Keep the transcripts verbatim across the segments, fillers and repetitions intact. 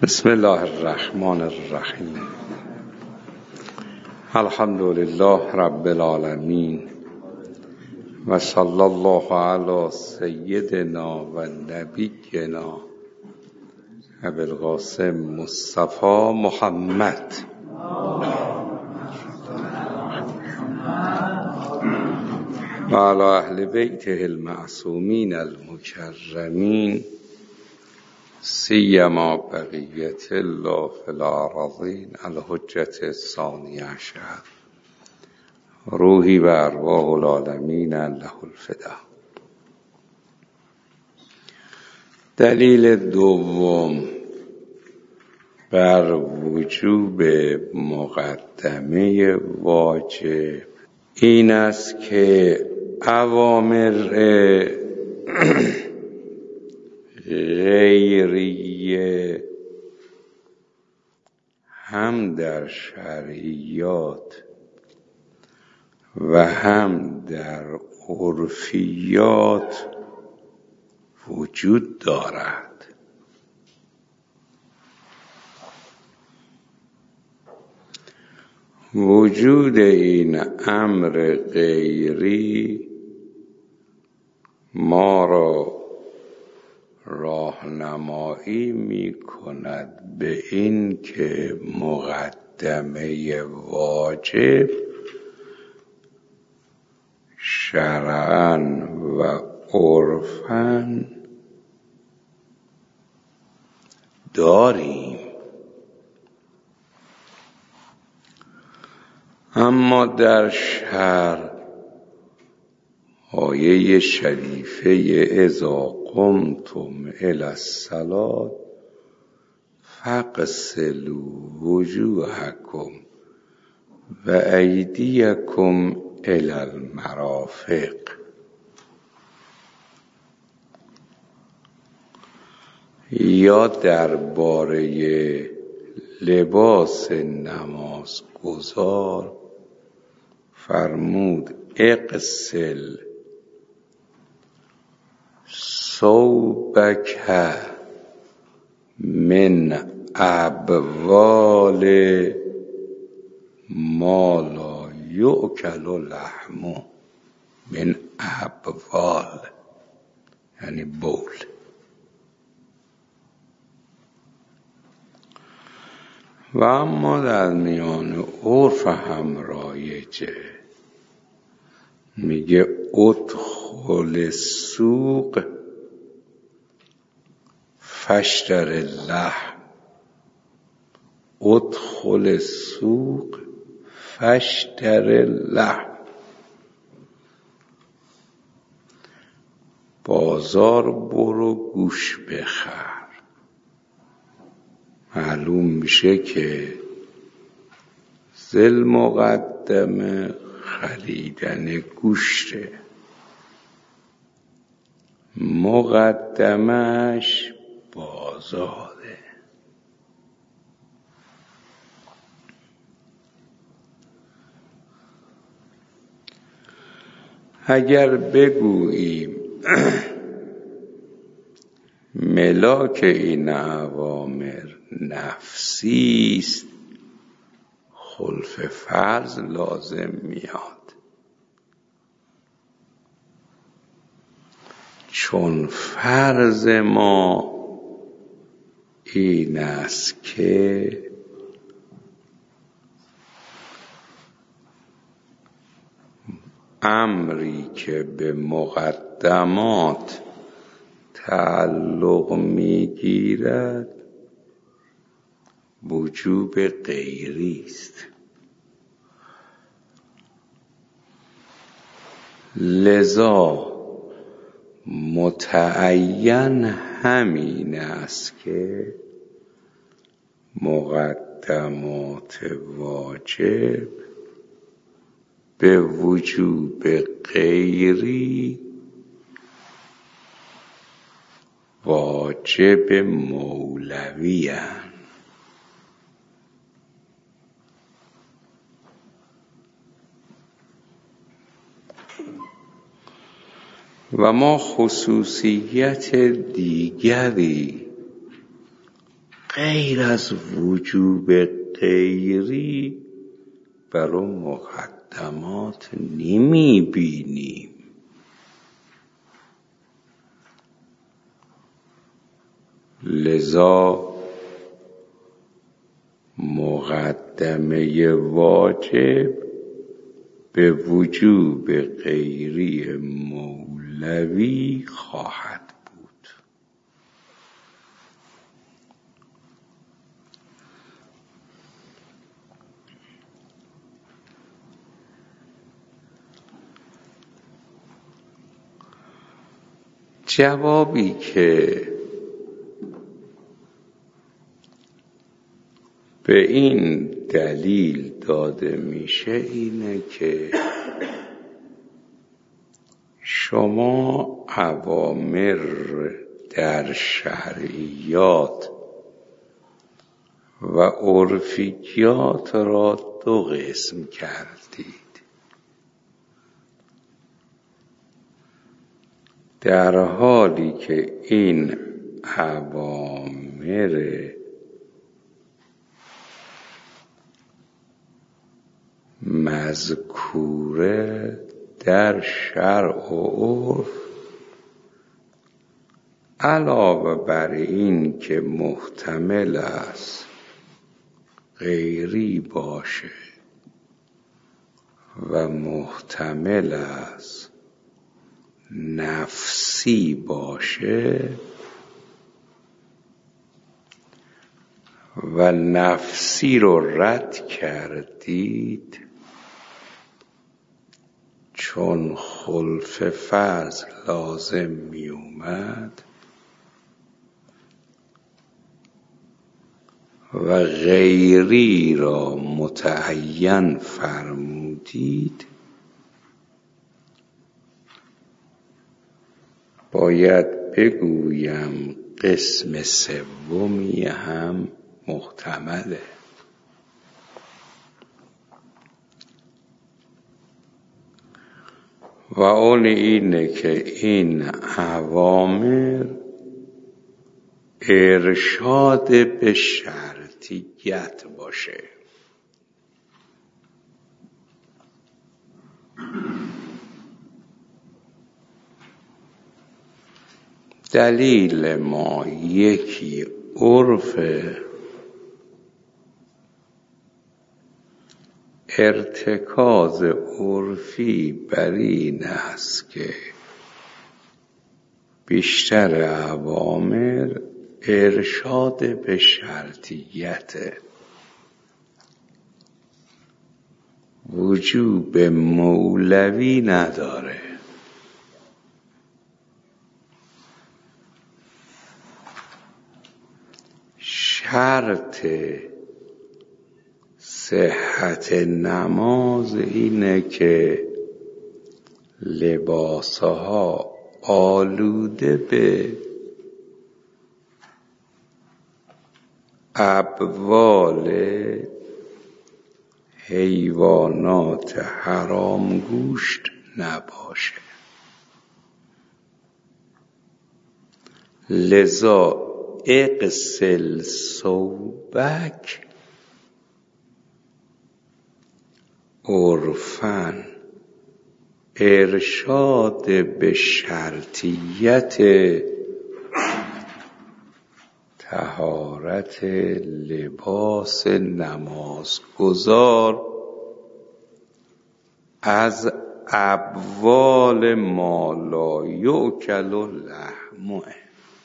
بسم الله الرحمن الرحیم. الحمد لله رب العالمین و صلی الله علی سیدنا و نبینا ابی القاسم مصطفی محمد و علی اهل بیته المعصومین المکرمین سیما بقیت الله فی الارضین الحجة الثانی عشر روحی و ارواح العالمین له الفدا. دلیل دوم بر وجوب مقدمه واجب این است که اوامر غیریه هم در شرعیات و هم در عرفیات وجود دارد. وجود این امر غیری ما را راهنمایی می کند به این که مقدمه واجب شرعاً و عرفاً داریم، اما در شرع آیه شریفه اذا قمتم الی الصلاة فاغسلوا وجوهکم و ایدیکم الی المرافق یا درباره لباس نمازگزار فرمود اغسل ثوبک من ابوال ما لا یؤکل لحمه، من ابوال یعنی بول. و اما در میان عرف هم رایجه، میگه ادخل سوق فاشتر اللحم، ادخل سوق فاشتر اللحم. بازار برو گوش بخر. معلوم میشه که ذل مقدمه خریدن گوشته، مقدمش بازاره. اگر بگوییم ملاک این اوامر نفسی است، خلف فرض لازم میاد، چون فرض ما این است که امری که به مقدمات تعلق میگیرد وجوب غیری است. لذا متعین همین است که مقدمات واجب به وجوب غیری واجب مولوی اند. و ما خصوصیت دیگری غیر از وجوب غیری بر اون مقدمات نمی بینیم. لذا مقدمه واجب به وجوب غیری مولوی خواهد بود. جوابی که به این دلیل داده میشه اینه که شما اوامر در شرعیات و عرفیات را دو قسم کردید. در حالی که این اوامر مذکوره در شرع و عرف علاوه بر این که محتمل است غیری باشه و محتمل است نفسی باشه و نفسی رو رد کردید چون خلف فضل لازم می اومد و غیری را متعین فرمودید، باید بگویم قسم سومی هم محتمله. و اون اینه که این اوامر ارشاد به شرطیت باشه. دلیل ما یکی عرف ارتکاز عرفی بر این است که بیشتر اوامر ارشاد به شرطیت، وجوب مولوی نداره. شرط صحت نماز اینه که لباسها آلوده به ابوال حیوانات حرام گوشت نباشه. لذا اغسل ثوبک عرفاً ارشاد به شرطیت طهارت لباس نمازگزار از ابوال ما لا یؤکل لحمه.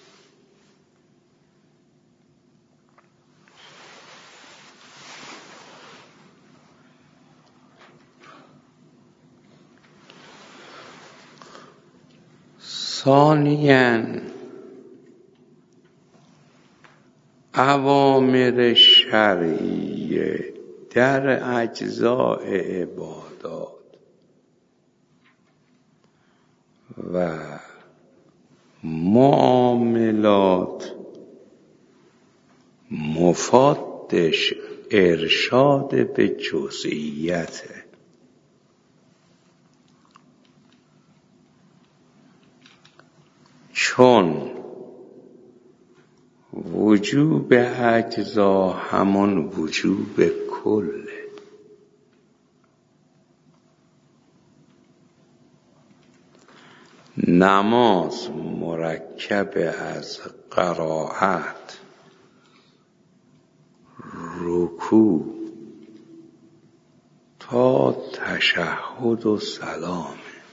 ثانیاً اوامر شرعیه در اجزاء عبادات و معاملات مفادش ارشاد به جزئیته. چون وجود وجوب اجزا همان وجوب کل. نماز مرکب از قرائت، رکوع تا تشهد و سلام.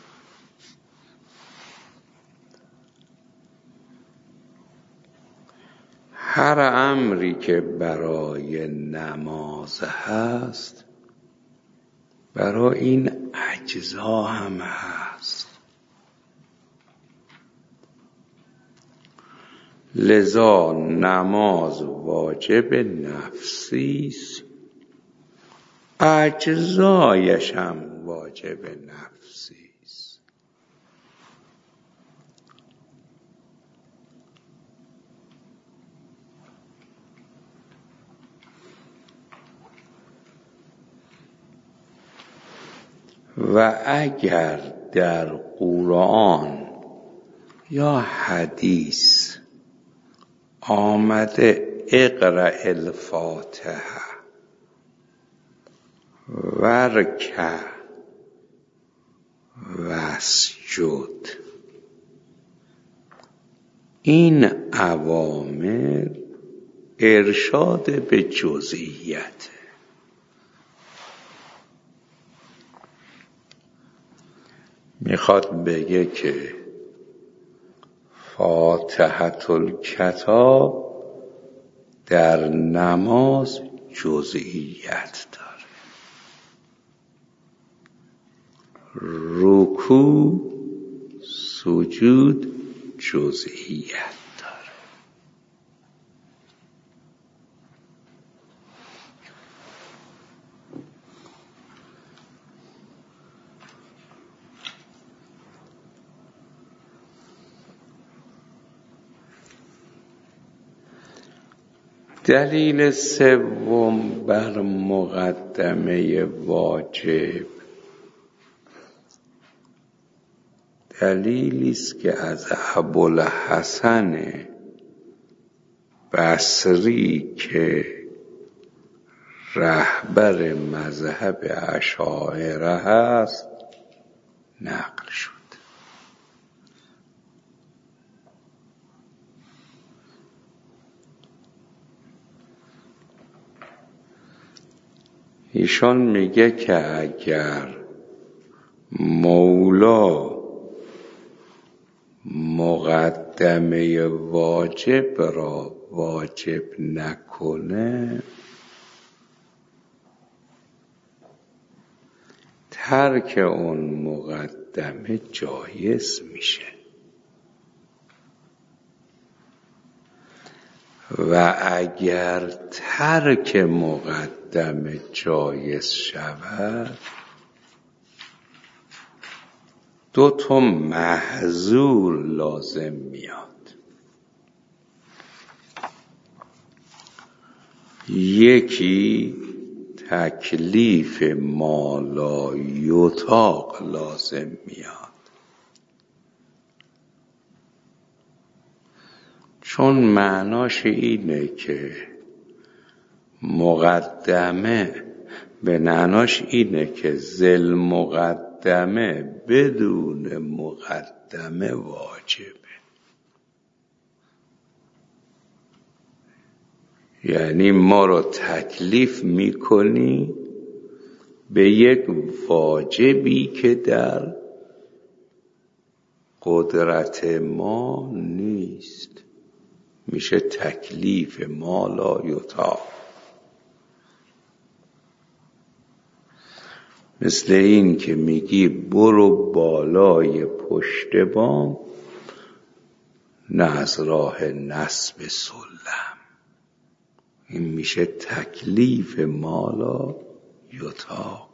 هر امری که برای نماز هست برای این اجزا هم هست. لذا نماز واجب نفسی است، اجزایش هم واجب نفسی است. و اگر در قرآن یا حدیث آمده اقرأ الفاتحه ورکع واسجد، این اوامر ارشاد به جزئیت. میخواد بگه که فاتحة الکتاب در نماز جزئیت داره، رکوع سجود جزئیت داره. دلیل سوم بر مقدمه واجب دلیلی است که از ابوالحسن بصری که رهبر مذهب اشاعره است نقل شد. ایشان میگه که اگر مولا مقدمه واجب را واجب نکنه ترک اون مقدمه جایز میشه و اگر ترک مقدمه جایز شود دو تا محظور لازم میاد. یکی تکلیف ما لا یطاق لازم میاد، چون معناش اینه که مقدمه به معناش اینه که ذل مقدمه بدون مقدمه واجبه. یعنی ما رو تکلیف میکنی به یک واجبی که در قدرت ما نیست، میشه تکلیف ما لا یطاق. مثل این که میگی برو بالای پشت بام نه از راه نصب سلم، این میشه تکلیف ما لا یطاق.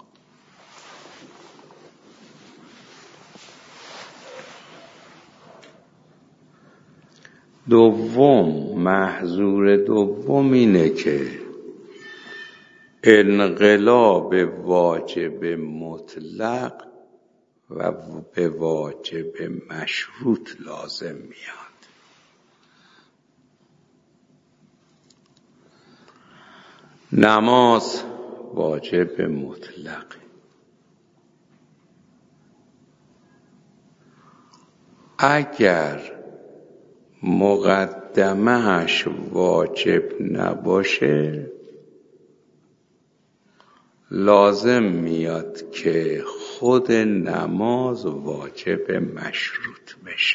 دوم، محظور دوم اینه که انقلاب واجب مطلق و به واجب مشروط لازم میاد. نماز واجب مطلق. اگر مقدمه‌اش واجب نباشه لازم میاد که خود نماز واجب مشروط بشه.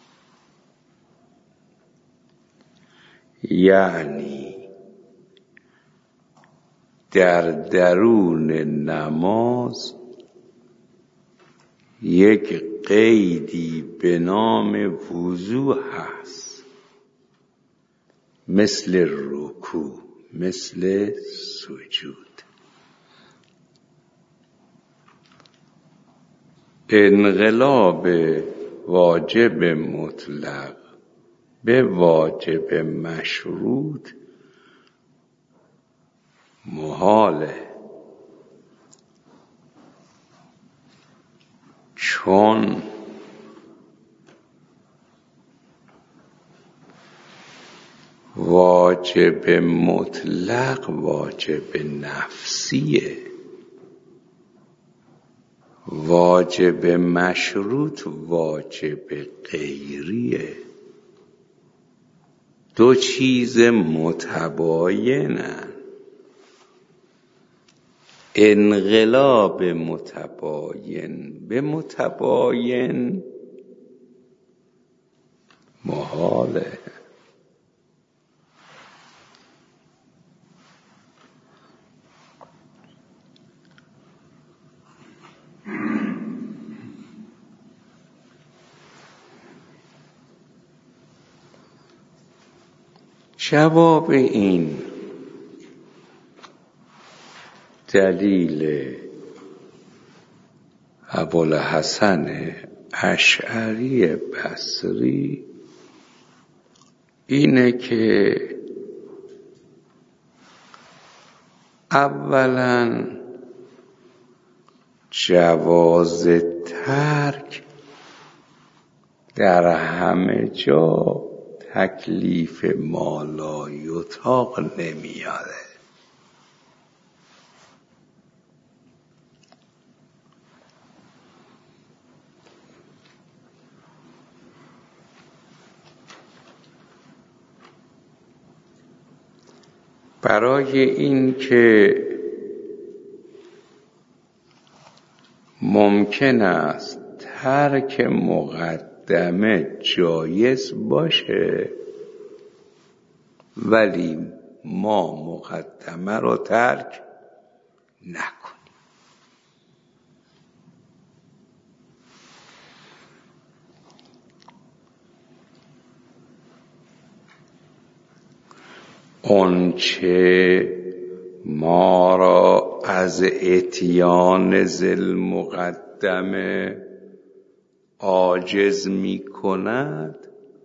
یعنی در درون نماز یک قیدی به نام وضو هست، مثل رکوع، مثل سجود. انقلاب واجب مطلق به واجب مشروط محاله، چون واجب مطلق واجب نفسیه، واجب مشروط واجب غیریه. دو چیز متباینن. انقلاب متباین به متباین محاله. جواب این دلیل ابوالحسن اشعری بصری اینه که اولا جواز ترک در همه جا تکلیف ما لا یطاق نمیاره. برای این که ممکن است ترک مقدمه جایز باشه ولی ما مقدمه رو ترک نکنیم. آنچه ما را از اتیان ذل مقدمه عاجز می کند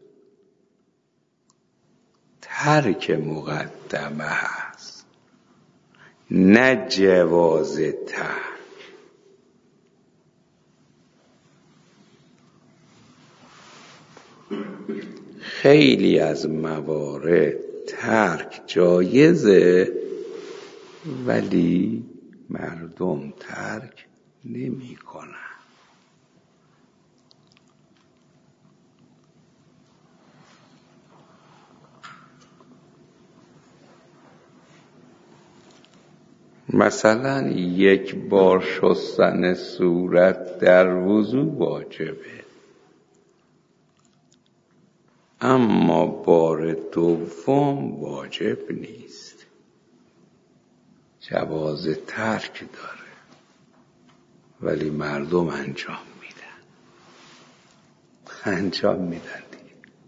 ترک مقدمه هست، نه جواز ترک. خیلی از موارد ترک جایزه ولی مردم ترک نمی کنن. مثلا یک بار شستن صورت در وضو واجبه، اما بار دوم واجب نیست، جواز ترک داره ولی مردم انجام میدن انجام میدن دیگه.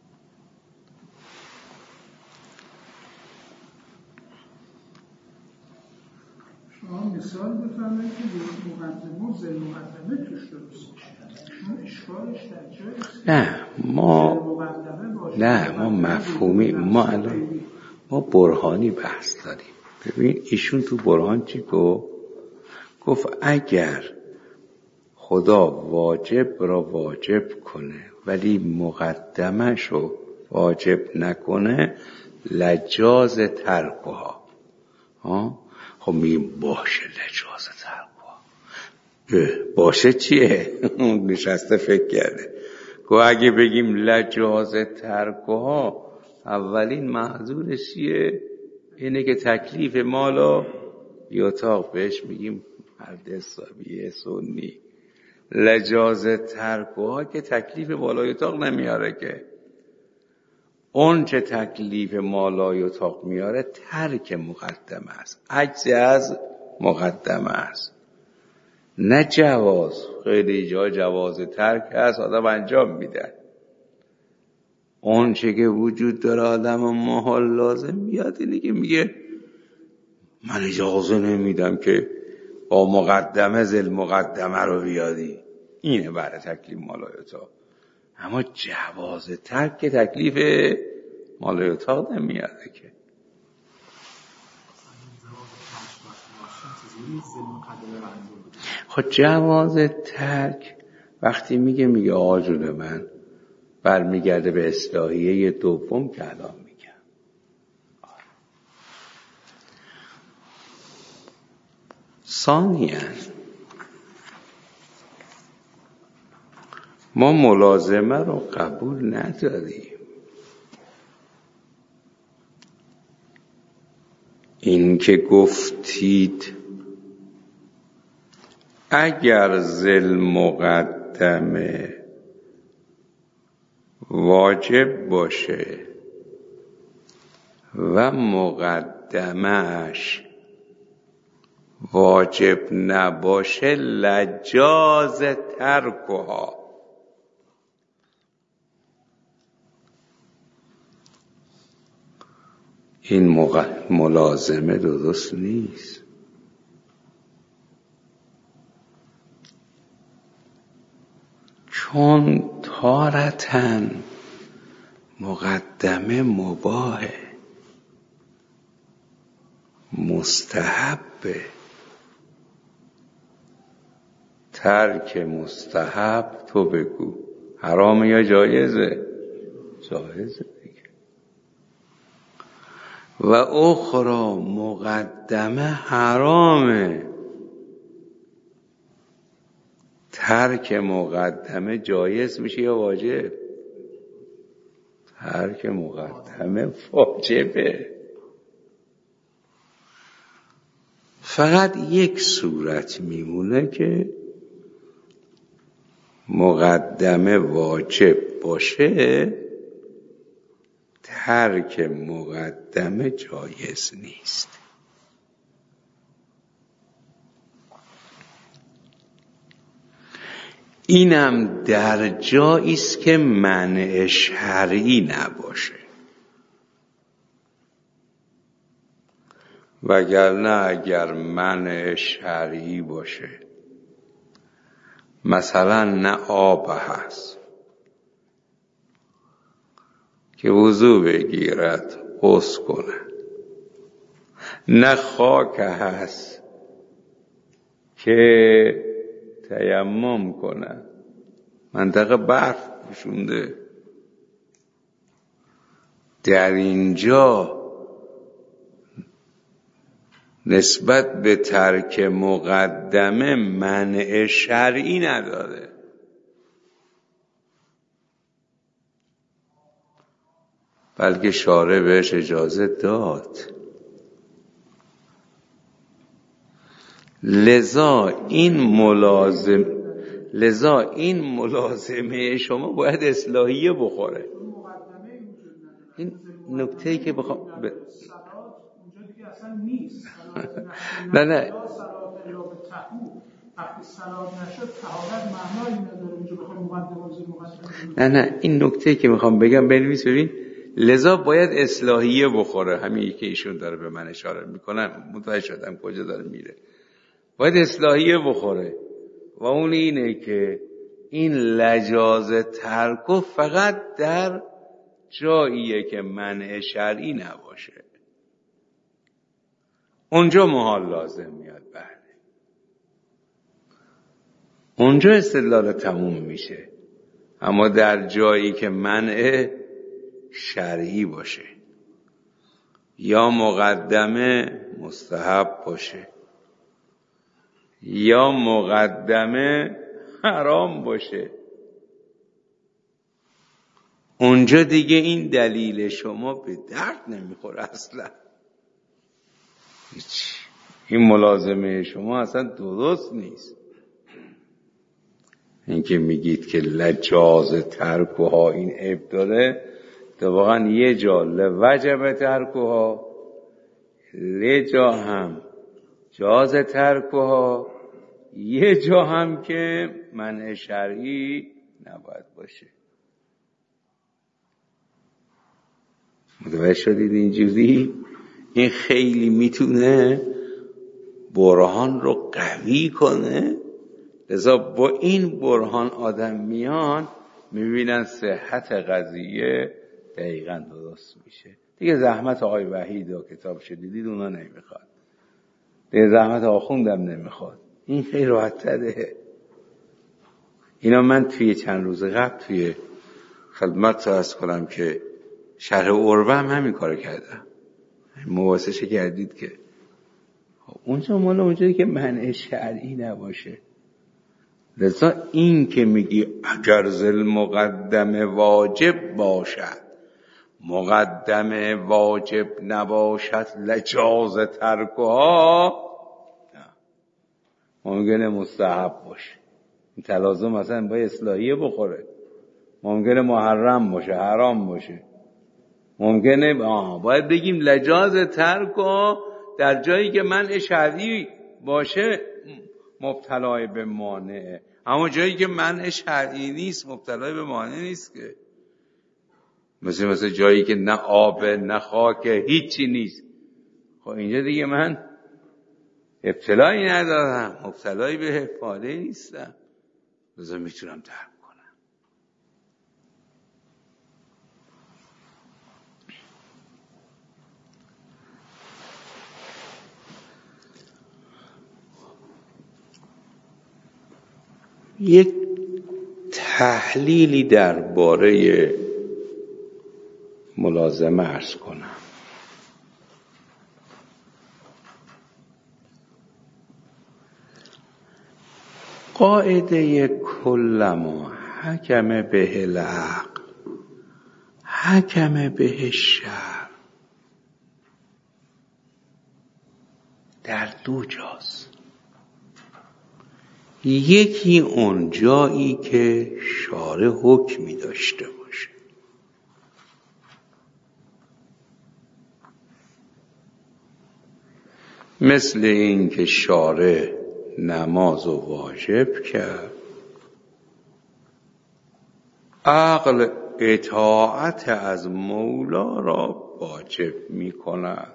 شما مثال بفرمایید که مقدمه و ذل مقدمه توش درست میشه. اشکالش در جایست. نه ما نه ما مفهومی ما الان ما برهانی بحث داریم. ببین ایشون تو برهان چی گفت؟ گفت اگر خدا واجب را واجب کنه ولی مقدمش رو واجب نکنه لجاز ترکها، ها خب میگیم باشه لجاز ترکها. باشه چیه؟ نشسته فکر کرده. گو اگه بگیم لجاز ترکها اولین محضورش چیه؟ اینه که تکلیف مالا یاتاق بهش میگیم مرد حسابی سنی. لجاز ترکها که تکلیف مالا یاتاق نمیاره که. اون چه تکلیف مالا یاتاق میاره ترک مقدمه است، عجز از مقدمه است، نه جواز. خیلی جا جواز ترک هست آدم انجام میده. اون چه که وجود داره آدم محال لازم میاد اینه که میگه من اجازه نمیدم که با مقدمه زل مقدمه رو بیادی. اینه برای تکلیف مالا یاتاق. اما جواز ترک که تکلیف مالا یاتاق نمیاده که. خب جواز ترک وقتی میگه میگه آقا جون من برمیگرده به اصلاحیه دوم که الان میگم. ثانیاً ما ملازمه رو قبول نداریم. این که گفتید اگر ذل مقدمه واجب باشه و مقدمش واجب نباشه لجاز ترکها. این ملازمه درست نیست. چون تارتن مقدمه مباهه، مستحبه. ترک مستحب تو بگو حرامه یا جایزه؟ جایزه دیگه. و اخرى مقدمه حرامه. ترک مقدمه جایز میشه یا واجب؟ ترک مقدمه واجبه. فقط یک صورت میمونه که مقدمه واجب باشه، ترک مقدمه جایز نیست. اینم در جایی است که منع شرعی نباشه، وگرنه اگر منع شرعی باشه، مثلا نه آب هست که وضو بگیرد غسل کنه، نه خاک هست که تیمم کنه، منطقه برف پوشونده، در اینجا نسبت به ترک مقدمه منع شرعی نداره. بلکه شارع بهش اجازه داد. لذا این ملازم لذا این ملازمه شما باید اصلاحیه بخوره. این نکته‌ای که بخوام ب... نه نه نه نه این نکته‌ای که میخوام بگم بنویس ببین. لذا باید اصلاحیه بخوره. همین که ایشون داره به من اشاره میکنم متوجه شدم کجا داره میره. باید اصلاحیه بخوره و اون اینه که این لجاز ترک فقط در جاییه که منع شرعی نباشه، اونجا محال لازم میاد. بله اونجا استدلال تموم میشه. اما در جایی که منع شرعی باشه یا مقدمه مستحب باشه یا مقدمه حرام باشه، اونجا دیگه این دلیل شما به درد نمیخوره اصلا. هیچ، این ملازمه شما اصلا درست نیست. اینکه میگید که لجاز ترکوها این عیب داره، واقعا یه جا لوجب ترکوها، یه جا هم جاز ترکوها، یه جا هم که منع شرعی نباید باشه. متوجه شدید اینجوری؟ این خیلی میتونه برهان رو قوی کنه. لذا با این برهان آدم میان میبینن صحت قضیه دقیقا درست میشه. دیگه زحمت آقای وحید و کتاب شدیدید اونا نمیخواد، دیگه زحمت آخوندم نمیخواد. این خیلی راحت تره. اینا من توی چند روز قبل توی خدمت عرض کنم که شرح عروه هم همین کار کردم. مواسطه کردید که اونجا مال اونجایی که منع شرعی نباشه. لذا این که میگی اگر ذل مقدمه واجب باشد، مقدمه واجب نباشد لجاز ترکها، ممکنه مستحب باشه. این تلازم مثلا با اصلاحیه بخوره، ممکنه محرم باشه، حرام باشه، ممکنه آه باید بگیم لجاز ترکها در جایی که منع شرعی باشه مبتلای به مانعه، اما جایی که منع شرعی نیست مبتلای به مانع نیست که. مثل مثل جایی که نه آب نه خاک هیچی نیست، خب اینجا دیگه من ابتلایی ندارم، مبتلای به فاده نیستم، لذا میتونم ترک کنم. یک تحلیلی درباره ملازمه عرض کنم. قاعده کلما حکم به العقل حکم به الشرع در دو جاست. یکی اون جایی که شارع حکمی داشته باشه، مثل این که شارع نماز و واجب کرد، عقل اطاعت از مولا را واجب می کند.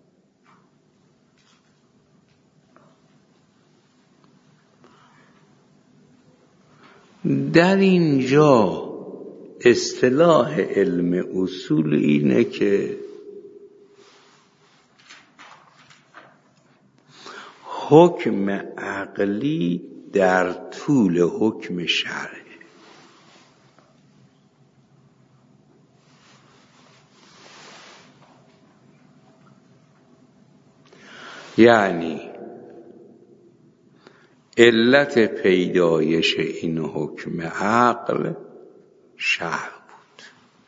در اینجا اصطلاح علم اصول اینه که حکم عقلی در طول حکم شرعی. یعنی علت پیدایش این حکم عقل شرع بود.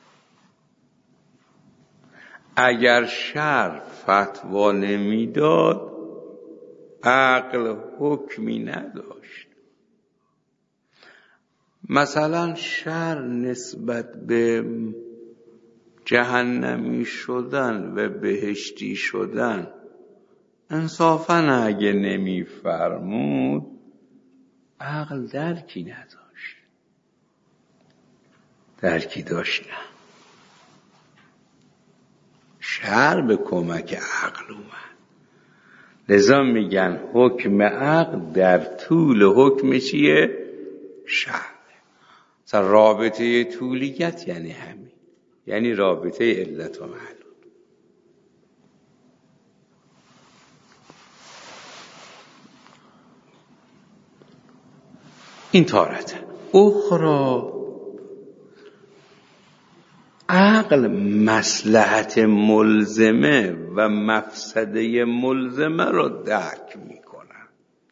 اگر شرع فتوا نمیداد عقل حکمی نداشت. مثلا شرع نسبت به جهنمی شدن و بهشتی شدن انصافاً اگه نمی فرمود عقل درکی نداشت. درکی داشت نه، شرع به کمک عقل اومد. لذا میگن حکم عقل در طول حکم چیه؟ شرع. مثلا رابطه طولیت یعنی همین، یعنی رابطه علت و معلول. این تارته. اخرى عقل عقل مصلحت ملزمه و مفسده ملزمه رو درک میکنه.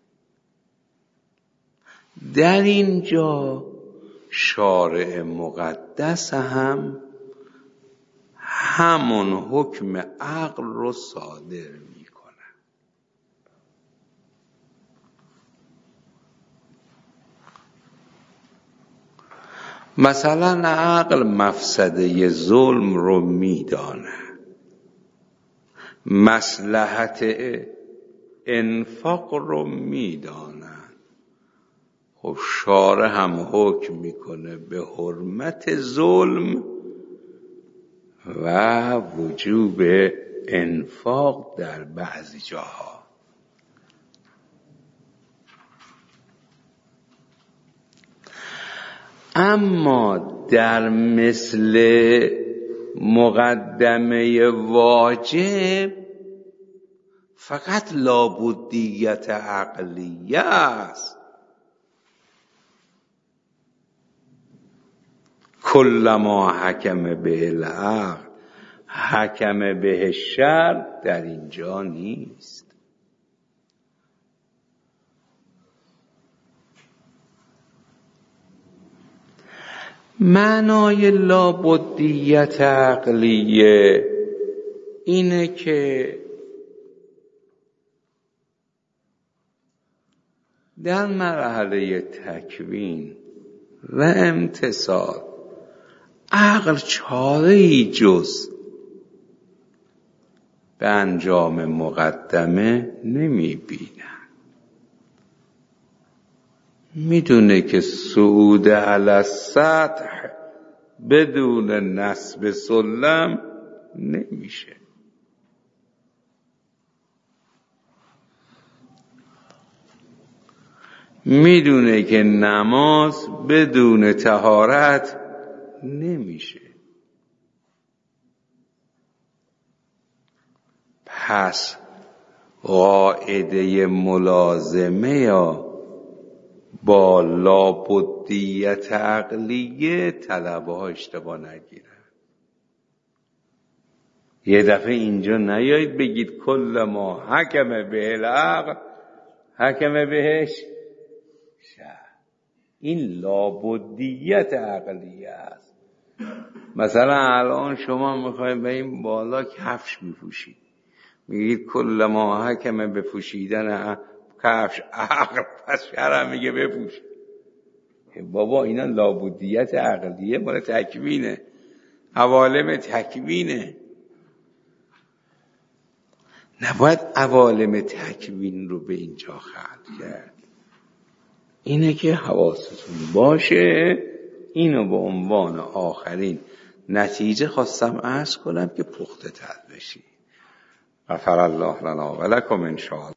در اینجا شارع مقدس هم همون حکم عقل رو صادر میکنه. مثلا عقل مفسده ظلم رو میدانه، مصلحت انفاق رو میدانه. خب شارع هم حکم میکنه به حرمت ظلم و وجوب انفاق در بعضی جاها. اما در مثل مقدمه واجب فقط لابدیت عقلیه است. کل ما حکم به العقل حکم به شرع در اینجا نیست. معنای لابدیت عقلیه اینه که در مرحله تکوین و امتصال عقل چاره‌ای جز به انجام مقدمه نمی بینه. میدونه که صعود علی السطح بدون نصب سلم نمیشه. میدونه که نماز بدون طهارت نمیشه. پس قاعده ملازمه یا با لابدیت عقلیه طلبه ها اشتباه نگیرن. یه دفعه اینجا نیایید بگید کل ما حکم به العقل حکم بهش شرع. این لابدیت عقلیه است. مثلا الان شما میخواید به این بالا کفش میپوشید، میگید کل ما حکم به پوشیدن کفش عقل، پس شرع میگه بپوش. بابا اینا لابدیت عقلیه، مال تکوینه، عوالم تکوینه. نباید عوالم تکوین رو به اینجا خلق کرد. اینه که حواستون باشه. اینو به عنوان آخرین نتیجه خواستم عرض کنم که پخته تر بشی. غفر الله لنا و لکم ان شاء الله.